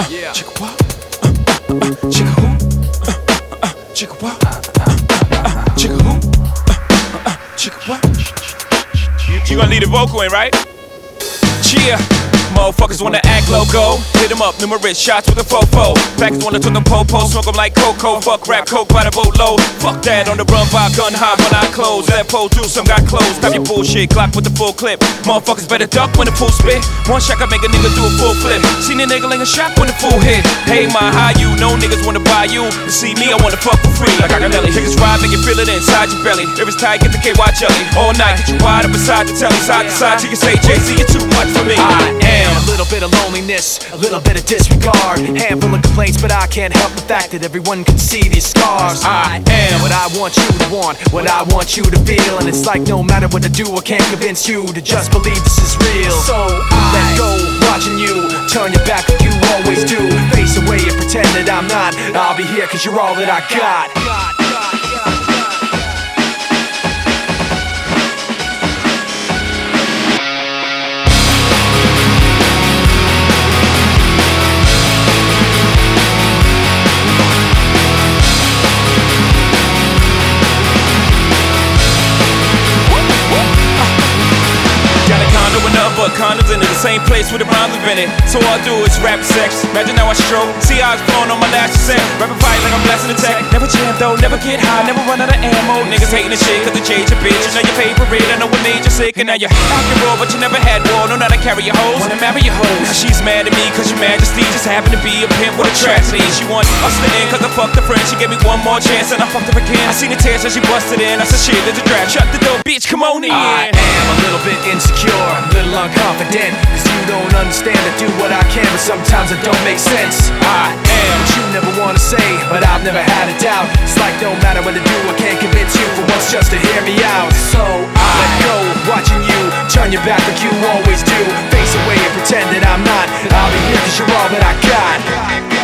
Chicka what? Chicka who? Chicka what? Chicka who? Chicka what? You gonna leave the vocal in, right? Cheer. Motherfuckers wanna act loco. Hit them up, numerous shots with a fofo. Packers wanna turn them po-po, smoke them like cocoa. Fuck rap, coke by the boatload. Fuck that, on the run by gun high when I close. That pole do some got closed. Stop your bullshit, Glock with the full clip. Motherfuckers better duck when the full spit. One shot can make a nigga do a full flip. Seen a nigga ling a shot when the full hit. Hey, my how you? No niggas wanna buy you. To see me, I wanna fuck for free. Like I got belly. Niggas ride, make you feel it inside your belly. If it's tight, get the KY jelly. All night, get you wide up beside the telly. Side to side, till you say, Jay-Z, you're too much for me. I am a little bit of loneliness, a little bit of disregard. Handful of complaints, but I can't help the fact that everyone can see these scars. I am what I want you to want, what I want you to feel. And it's like no matter what I do, I can't convince you to just believe this is real. So I let go, watching you turn your back like you always do. Face away and pretend that I'm not. I'll be here cause you're all that I got. But condoms in the same place where the rhymes invented. So all I do is rap sex. Imagine how I stroke. See how it's blowing on my last set. Rapping fight like I'm blasting the tech. Never jam though, never get high, never run out of ammo. Niggas hating the shit cause they change your bitch. You know your favorite, I know what made you sick. And now you're acting raw, but you never had war. Know how to carry your hoes, wanna marry your hoes. Now she's mad at me cause your majesty just happened to be a pimp with a tragedy. She want us to end cause I fucked her friend. She gave me one more chance and I fucked her again. I seen the tears so she busted in. I said shit, there's a draft. Shut the door, bitch, come on in. I am a little bit insecure, a little unconfident. Cause you don't understand, I do what I can, but sometimes it don't make sense. I am what you never wanna say, but I've never had a doubt. It's like no matter what I do, I can't convince you for once just to hear me out. So I let go, watching you turn your back like you always do. Face away and pretend that I'm not. I'll be here cause you're all that I got.